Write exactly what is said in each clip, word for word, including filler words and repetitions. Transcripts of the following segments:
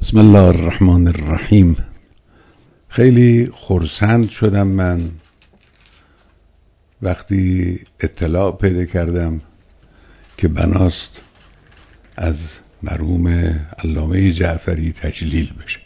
بسم الله الرحمن الرحیم. خیلی خرسند شدم من وقتی اطلاع پیدا کردم که بناست از مرحوم علامه جعفری تجلیل بشه.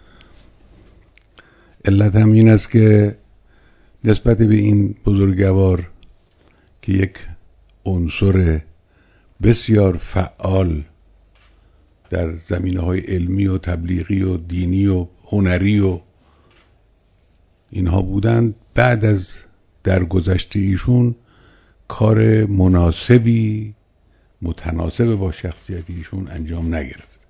علت هم این است که نسبت به این بزرگوار که یک عنصر بسیار فعال در زمینه‌های علمی و تبلیغی و دینی و هنری و اینها بودند، بعد از درگذشته ایشون کار مناسبی متناسب با شخصیت ایشون انجام نگرفت.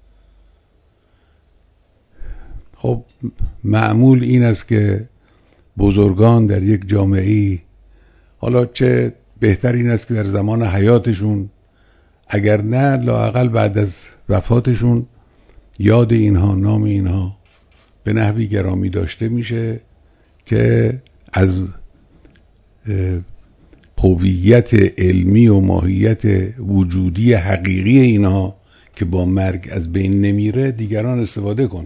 خب معمول این است که بزرگان در یک جامعه‌ای، حالا چه بهتر این است که در زمان حیاتشون، اگر نه لااقل بعد از وفاتشون، یاد اینها، نام اینها به نحوی گرامی داشته میشه که از هویت علمی و ماهیت وجودی حقیقی اینها که با مرگ از بین نمیره دیگران استفاده کنن.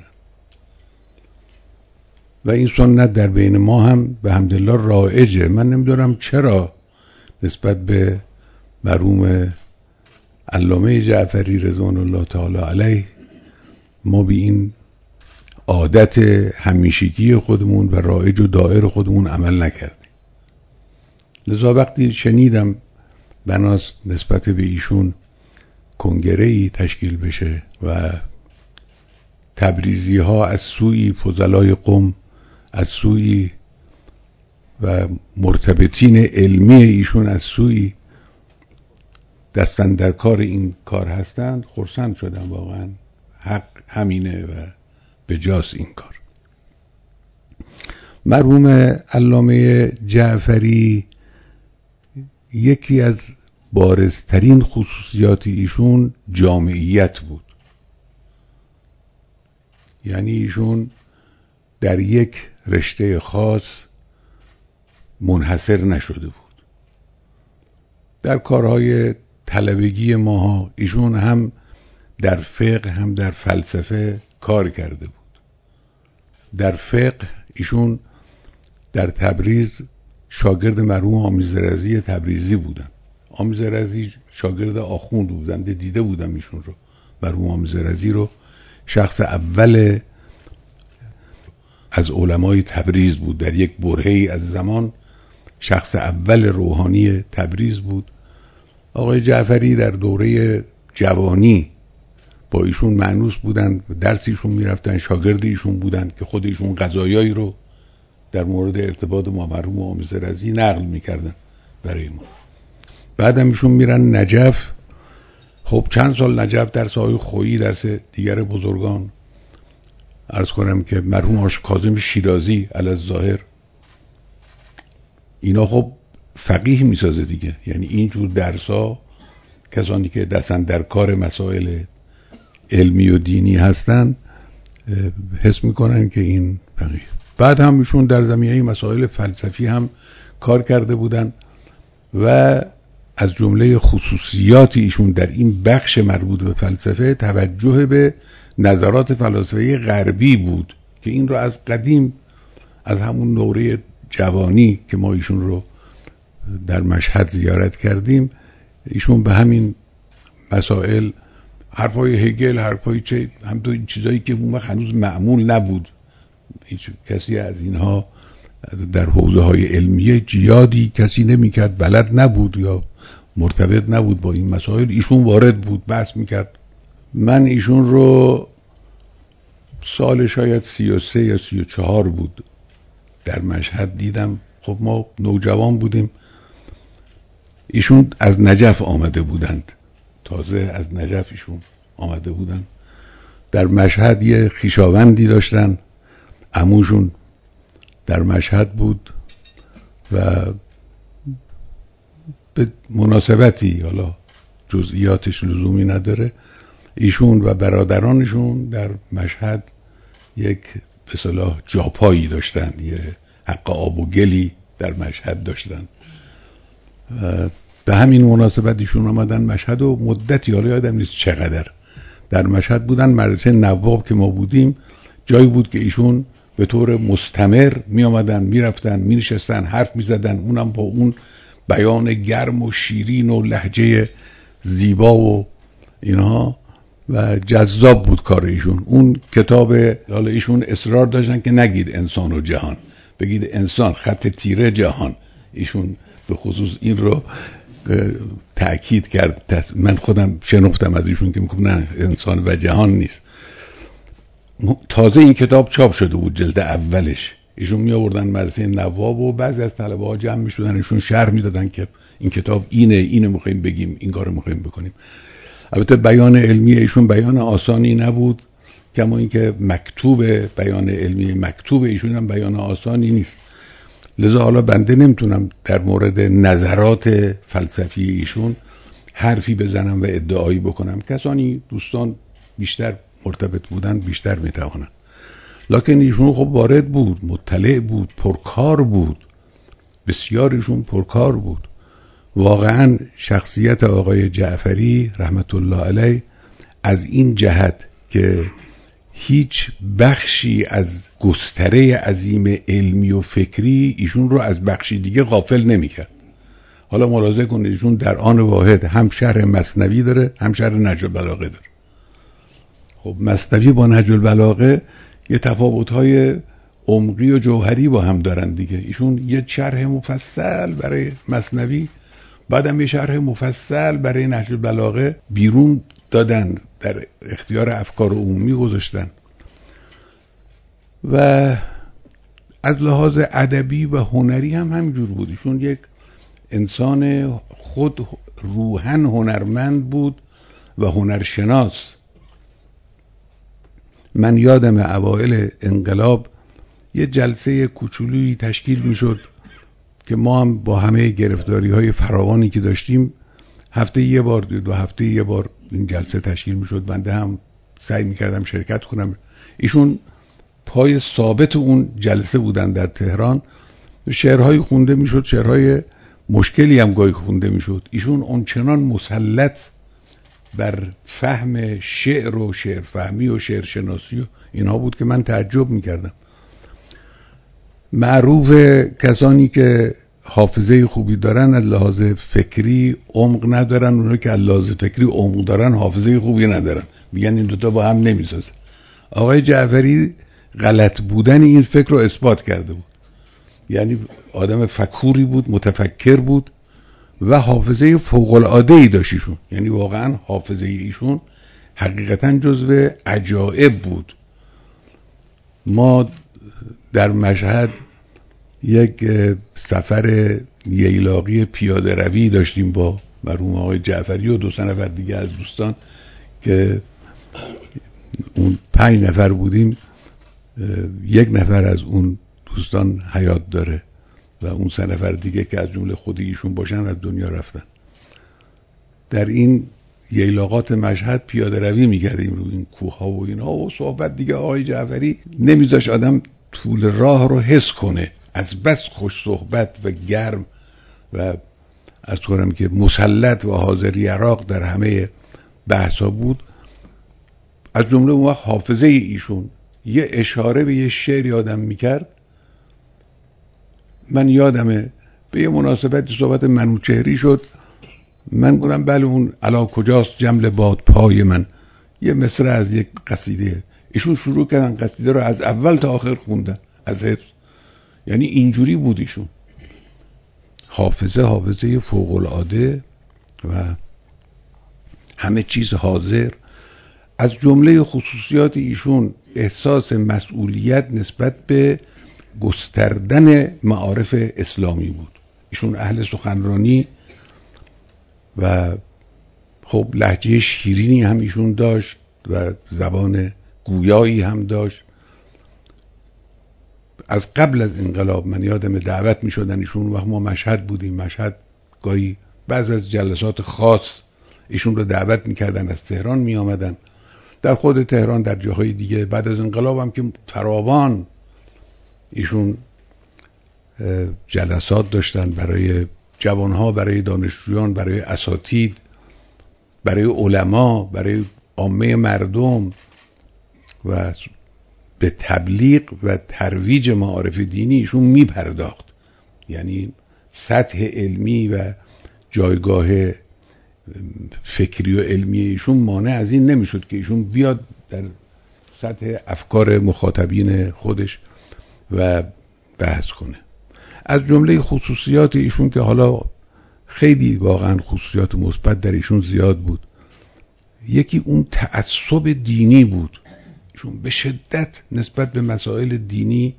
و این سنت در بین ما هم به حمدالله رایجه. من نمیدونم چرا نسبت به مرحوم علامه جعفری رضوان الله تعالی علیه ما به این عادت همیشگی خودمون و رایج و دائر خودمون عمل نکردیم. لذا وقتی شنیدم بناست نسبت به ایشون کنگره‌ای تشکیل بشه و تبریزی ها از سوی فضلای قم، از سوی و مرتبطین علمی ایشون از سوی دستن در کار این کار هستند، خرسند شدم. واقعا حق همینه و بجاست این کار. مرحوم علامه جعفری یکی از بارزترین خصوصیات ایشون جامعیت بود. یعنی ایشون در یک رشته خاص منحصر نشده بود. در کارهای طلبگی ماها ایشون هم در فقه هم در فلسفه کار کرده بود. در فقه ایشون در تبریز شاگرد مرحوم آمیز رضی تبریزی بودن. آمیز رضی شاگرد آخوند بودند، دیده بودم ایشون رو، مرحوم آمیز رضی رو. شخص اول از علمای تبریز بود، در یک برهه‌ای از زمان شخص اول روحانی تبریز بود. آقای جعفری در دوره جوانی با ایشون مانوس بودن، درس ایشون میرفتن، شاگرد ایشون بودن که خود ایشون قضایایی رو در مورد ارتباط با مرحوم آمیز رضی نقل میکردن برای ما. بعدم ایشون میرن نجف. خب چند سال نجف درس های خویی، درس دیگر بزرگان. عرض کنم که مرحوم آش کاظم شیرازی علی الظاهر، اینا خب فقیه میسازه دیگه. یعنی اینجور درسا کسانی که دستن در کار مسائل علمی و دینی هستن حس میکنن که این فقیه. بعد هم ایشون در زمینه مسائل فلسفی هم کار کرده بودن و از جمله خصوصیات ایشون در این بخش مربوط به فلسفه توجه به نظرات فلاسفه غربی بود که این رو از قدیم، از همون دوره جوانی که ما ایشون رو در مشهد زیارت کردیم، ایشون به همین مسائل، حرفای هگل، حرفای چه هم تو این چیزایی که اون وقت هنوز معمول نبود، هیچ کسی از اینها در حوزه های علمیه جیادی کسی نمیکرد، بلد نبود یا مرتبط نبود با این مسائل، ایشون وارد بود، بحث میکرد. من ایشون رو سال شاید سی و سه یا سی و چهار بود در مشهد دیدم. خب ما نوجوان بودیم. ایشون از نجف آمده بودند، تازه از نجف ایشون آمده بودند. در مشهد یه خویشاوندی داشتن، عموشون در مشهد بود و به مناسبتی، حالا جزئیاتش لزومی نداره، ایشون و برادرانشون در مشهد یک به اصطلاح جاپایی داشتن، یه حق آب و گلی در مشهد داشتن. به همین مناسبت ایشون آمدن مشهد و مدتی، حالا یادم نیست چقدر، در مشهد بودن. مدرسه نواب که ما بودیم جایی بود که ایشون به طور مستمر می آمدن می رفتن می نشستن حرف می زدن، اونم با اون بیان گرم و شیرین و لهجه زیبا و اینها و جذاب بود کار ایشون. اون کتاب، حالا ایشون اصرار داشتن که نگید انسان و جهان، بگید انسان خط تیره جهان. ایشون به خصوص این رو تأکید کرد. من خودم شنفتم از ایشون که میگم نه انسان و جهان نیست. تازه این کتاب چاپ شده بود جلد اولش. ایشون می آوردن مدرسه نواب و بعضی از طلبه ها جمع می شدن، ایشون شرح می دادن که این کتاب اینه، اینو میخوایم بگیم، این کارو میخوایم بکنیم. البته بیان علمی ایشون بیان آسانی نبود، کما اینکه مکتوب بیان علمی مکتوب ایشون هم بیان آسانی نیست. لذا حالا بنده نمیتونم در مورد نظرات فلسفی ایشون حرفی بزنم و ادعایی بکنم. کسانی دوستان بیشتر مرتبط بودن بیشتر میتوانن. لکن ایشون خب وارد بود، مطلع بود، پرکار بود، بسیار ایشون پرکار بود. واقعا شخصیت آقای جعفری رحمت الله علیه از این جهت که هیچ بخشی از گستره عظیم علمی و فکری ایشون رو از بخشی دیگه غافل نمی‌کرد. حالا ملاحظه کنید ایشون در آن واحد هم شرح مثنوی داره هم شرح نهج البلاغه داره. خب مثنوی با نهج البلاغه یه تفاوت‌های عمقی و جوهری با هم دارن دیگه. ایشون یه شرح مفصل برای مثنوی، بعدم یه شرح مفصل برای نهج البلاغه بیرون دادن، در اختیار افکار عمومی گذاشتن. و از لحاظ ادبی و هنری هم همینجور بود. ایشون یک انسان خود روحاً هنرمند بود و هنرشناس. من یادم اوایل انقلاب یه جلسه کوچولویی تشکیل میشد که ما هم با همه گرفتاری های فراوانی که داشتیم هفته یه بار دو هفته یه بار این جلسه تشکیل میشد. بنده هم سعی میکردم شرکت کنم. ایشون پای ثابت اون جلسه بودن در تهران. شعرهای خونده میشد، شعرهای مشکلی هم گاهی خونده میشد. ایشون اونچنان مسلط بر فهم شعر و شعر فهمی و شعر شناسی و اینها بود که من تعجب میکردم. معروف کسانی که حافظه خوبی دارن از لحاظ فکری عمق ندارن، اونها که از لحاظ فکری عمق دارن حافظه خوبی ندارن، میگن این دوتا با هم نمیسازه. آقای جعفری غلط بودن این فکر رو اثبات کرده بود. یعنی آدم فکوری بود، متفکر بود و حافظه فوق العاده ای داشت ایشون. یعنی واقعا حافظه ایشون حقیقتا جزو عجایب بود. ما در مشهد یک سفر ییلاقی پیاده روی داشتیم با مرحوم آقای جعفری و دو سه نفر دیگه از دوستان که اون پنج نفر بودیم. یک نفر از اون دوستان حیات داره و اون سه نفر دیگه که از جمله خود ایشون باشن از دنیا رفتن. در این ییلاقات مشهد پیاده روی می‌کردیم رو این کوه‌ها و اینا و صحبت دیگه آقای جعفری نمیذاش آدم طول راه رو حس کنه، از بس خوش صحبت و گرم و از طورم که مسلط و حاضری عراق در همه بحثا بود. از جمله اون وقت حافظه ایشون یه اشاره به یه شعری آدم میکرد. من یادمه به یه مناسبت صحبت منوچهری شد، من گفتم بله اون علا کجاست جمل باد پای من، یه مصرع از یک قصیده. ایشون شروع کردن قصیده رو از اول تا آخر خوندن از حفظ. یعنی اینجوری بود ایشون. حافظه حافظه فوق العاده و همه چیز حاضر. از جمله خصوصیات ایشون احساس مسئولیت نسبت به گستردن معارف اسلامی بود. ایشون اهل سخنرانی و خب لهجه شیرینی هم ایشون داشت و زبان گویایی هم داشت. از قبل از انقلاب من یادم دعوت می شدن ایشون، وقت ما مشهد بودیم، مشهد گاهی بعض از جلسات خاص ایشون رو دعوت می کردن، از تهران می آمدن، در خود تهران در جاهای دیگه. بعد از انقلاب هم که فراوان ایشون جلسات داشتن برای جوانها، برای دانشجویان، برای اساتید، برای علما، برای عامه مردم و به تبلیغ و ترویج معارف دینی ایشون میپرداخت. یعنی سطح علمی و جایگاه فکری و علمی ایشون مانع از این نمیشد که ایشون بیاد در سطح افکار مخاطبین خودش و بحث کنه. از جمله خصوصیات ایشون که حالا خیلی واقعا خصوصیات مثبت در ایشون زیاد بود، یکی اون تعصب دینی بود. ایشون به شدت نسبت به مسائل دینی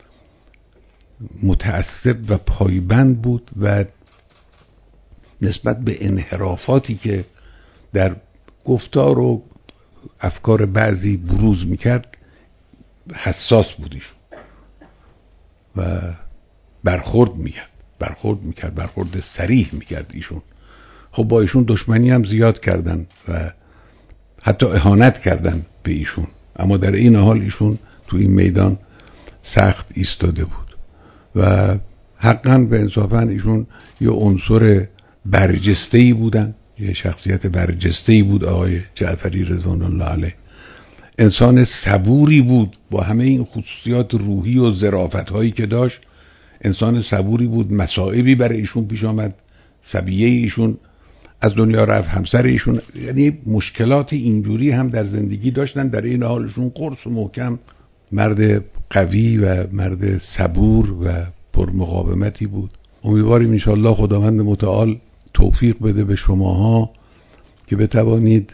متعصب و پایبند بود و نسبت به انحرافاتی که در گفتار و افکار بعضی بروز میکرد حساس بود ایشون و برخورد میکرد برخورد میکرد برخورد صریح میکرد ایشون. خب با ایشون دشمنی هم زیاد کردن و حتی اهانت کردن به ایشون، اما در این حال ایشون تو این میدان سخت ایستاده بود و حقاً به انصافاً ایشون یه عنصر برجسته‌ای بودن، یه شخصیت برجسته‌ای بود آقای جعفری رضوان الله علیه. انسان صبوری بود با همه این خصوصیات روحی و ظرافت‌هایی که داشت. انسان صبوری بود. مصائبی برای ایشون پیش آمد، صبیه ایشون از دنیا رفت، همسر ایشون، یعنی مشکلات اینجوری هم در زندگی داشتن. در این حالشون قرص و محکم مرد قوی و مرد صبور و پرمقاومتی بود. امیدواریم انشاءالله خداوند متعال توفیق بده به شماها که بتوانید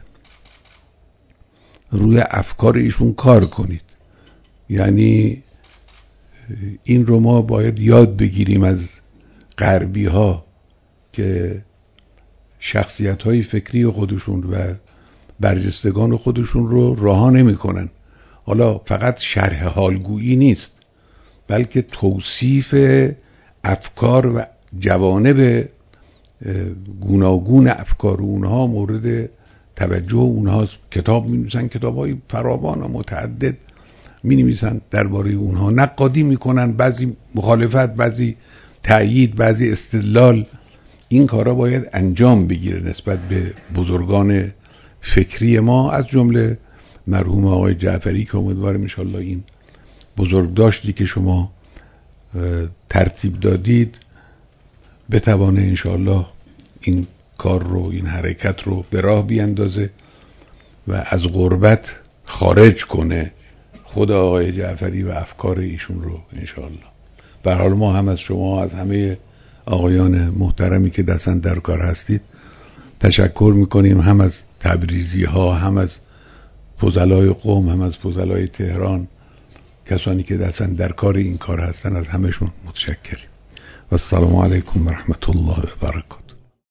روی افکار ایشون کار کنید. یعنی این رو ما باید یاد بگیریم از غربی ها که شخصیت های فکری خودشون و برجستگان خودشون رو رها نمی کنن. حالا فقط شرح حالگویی نیست، بلکه توصیف افکار و جوانب گوناگون افکار اونها مورد توجه اونهاست. کتاب می نویسن، کتاب های فراوان و متعدد می نویسن درباره اونها، نقادی می کنن، بعضی مخالفت، بعضی تأیید، بعضی استدلال. این کارا باید انجام بگیره نسبت به بزرگان فکری ما، از جمله مرحوم آقای جعفری که امیدوارم انشالله این بزرگداشتی که شما ترتیب دادید بتوانه انشالله این کار رو، این حرکت رو به راه بیاندازه و از غربت خارج کنه خود آقای جعفری و افکار ایشون رو انشالله. به هر حال ما هم از شما، از همه آقایان محترمی که دستن در کار هستید تشکر میکنیم، هم از تبریزی ها، هم از فضلای قم، هم از فضلای تهران، کسانی که دستن در کار این کار هستن، از همشون متشکریم. و السلام علیکم و رحمت الله و برکاته.